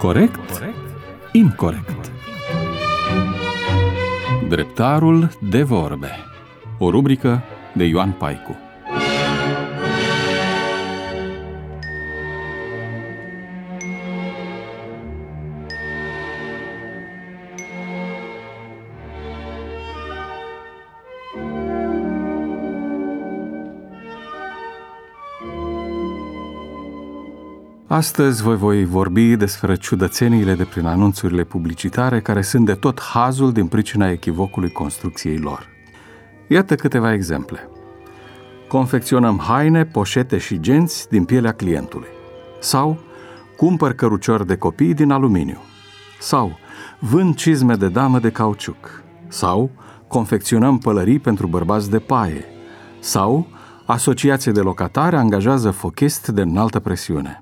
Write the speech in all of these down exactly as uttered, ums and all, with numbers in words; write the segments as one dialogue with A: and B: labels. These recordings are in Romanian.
A: Corect? Incorect. Dreptarul de vorbe. O rubrică de Ioan Paicu. Astăzi voi voi vorbi despre ciudățeniile de prin anunțurile publicitare care sunt de tot hazul din pricina echivocului construcției lor. Iată câteva exemple. Confecționăm haine, poșete și genți din pielea clientului. Sau cumpăr căruciori de copii din aluminiu. Sau vând cizme de damă de cauciuc. Sau confecționăm pălării pentru bărbați de paie. Sau asociație de locatari angajează fochist de înaltă presiune.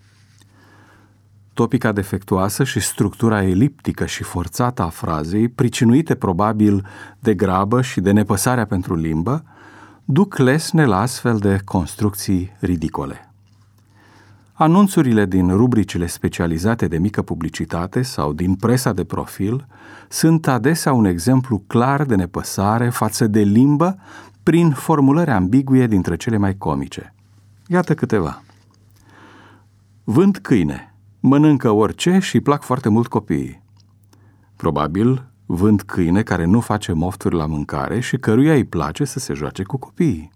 A: Topica defectuoasă și structura eliptică și forțată a frazei, pricinuite probabil de grabă și de nepăsarea pentru limbă, duc lesne la astfel de construcții ridicole. Anunțurile din rubricile specializate de mică publicitate sau din presa de profil sunt adesea un exemplu clar de nepăsare față de limbă prin formulări ambiguie dintre cele mai comice. Iată câteva. Vând câine. Mănâncă orice și îi plac foarte mult copiii. Probabil vând câine care nu face mofturi la mâncare și căruia îi place să se joace cu copiii.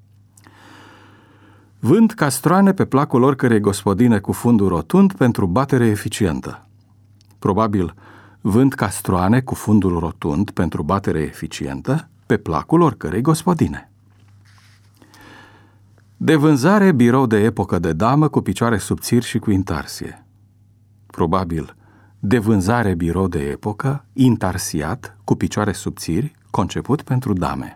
A: Vând castroane pe placul oricărei gospodine cu fundul rotund pentru batere eficientă. Probabil vând castroane cu fundul rotund pentru batere eficientă pe placul oricărei gospodine. De vânzare birou de epocă de damă cu picioare subțiri și cu intarsie. Probabil de vânzare birou de epocă, intarsiat, cu picioare subțiri, conceput pentru dame.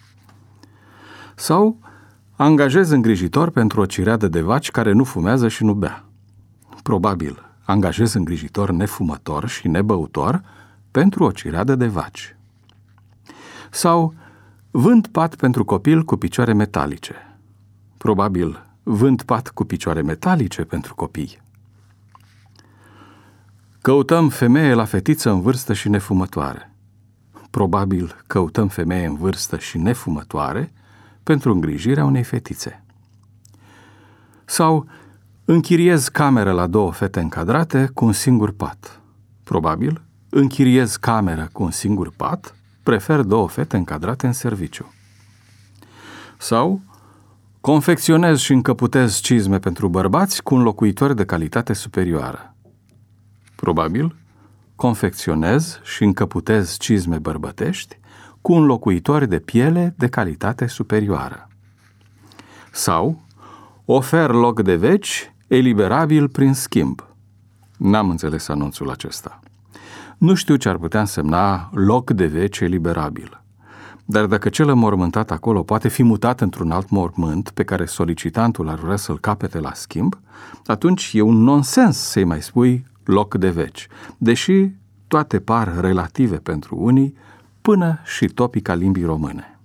A: Sau angajez îngrijitor pentru o cireadă de vaci care nu fumează și nu bea. Probabil angajez îngrijitor nefumător și nebăutor pentru o cireadă de vaci. Sau vând pat pentru copil cu picioare metalice. Probabil vând pat cu picioare metalice pentru copii. Căutăm femeie la fetiță în vârstă și nefumătoare. Probabil căutăm femeie în vârstă și nefumătoare pentru îngrijirea unei fetițe. Sau închiriez cameră la două fete încadrate cu un singur pat. Probabil închiriez cameră cu un singur pat, prefer două fete încadrate în serviciu. Sau confecționez și încăputez cizme pentru bărbați cu înlocuitori de calitate superioară. Probabil, confecționez și încăputez cizme bărbătești cu înlocuitori de piele de calitate superioară. Sau ofer loc de veci eliberabil prin schimb. N-am înțeles anunțul acesta. Nu știu ce ar putea însemna loc de veci eliberabil. Dar dacă cel înmormântat acolo poate fi mutat într-un alt mormânt pe care solicitantul ar vrea să-l capete la schimb, atunci e un nonsens să-i mai spui loc de veci, deși toate par relative pentru unii, până și topica limbii române.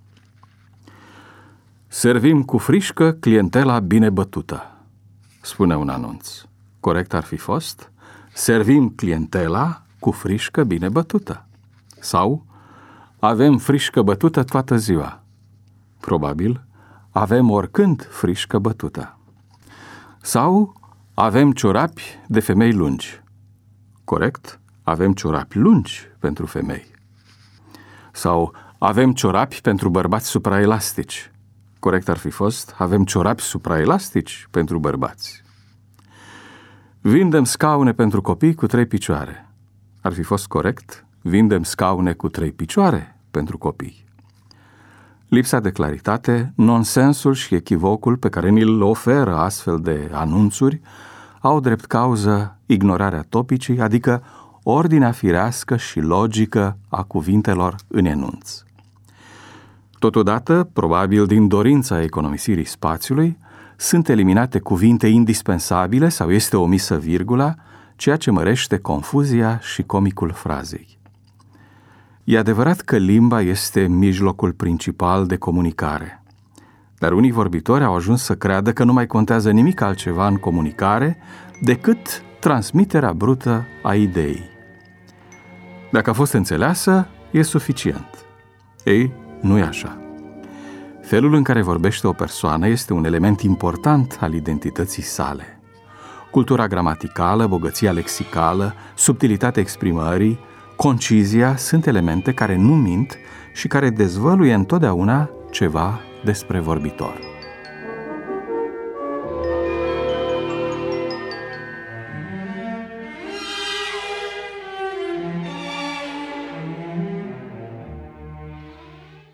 A: Servim cu frișcă clientela bine bătută, spune un anunț. Corect ar fi fost: servim clientela cu frișcă bine bătută. Sau avem frișcă bătută toată ziua. Probabil avem oricând frișcă bătută. Sau avem ciorapi de femei lungi. Corect, avem ciorapi lungi pentru femei. Sau avem ciorapi pentru bărbați supraelastici. Corect ar fi fost: avem ciorapi supraelastici pentru bărbați. Vindem scaune pentru copii cu trei picioare. Ar fi fost corect: vindem scaune cu trei picioare pentru copii. Lipsa de claritate, nonsensul și echivocul pe care ni-l oferă astfel de anunțuri au drept cauză ignorarea topicii, adică ordinea firească și logică a cuvintelor în enunț. Totodată, probabil din dorința economisirii spațiului, sunt eliminate cuvinte indispensabile sau este omisă virgula, ceea ce mărește confuzia și comicul frazei. E adevărat că limba este mijlocul principal de comunicare, dar unii vorbitori au ajuns să creadă că nu mai contează nimic altceva în comunicare decât transmiterea brută a ideii. Dacă a fost înțeleasă, e suficient. Ei, nu e așa. Felul în care vorbește o persoană este un element important al identității sale. Cultura gramaticală, bogăția lexicală, subtilitatea exprimării, concizia sunt elemente care nu mint și care dezvăluie întotdeauna ceva despre vorbitor.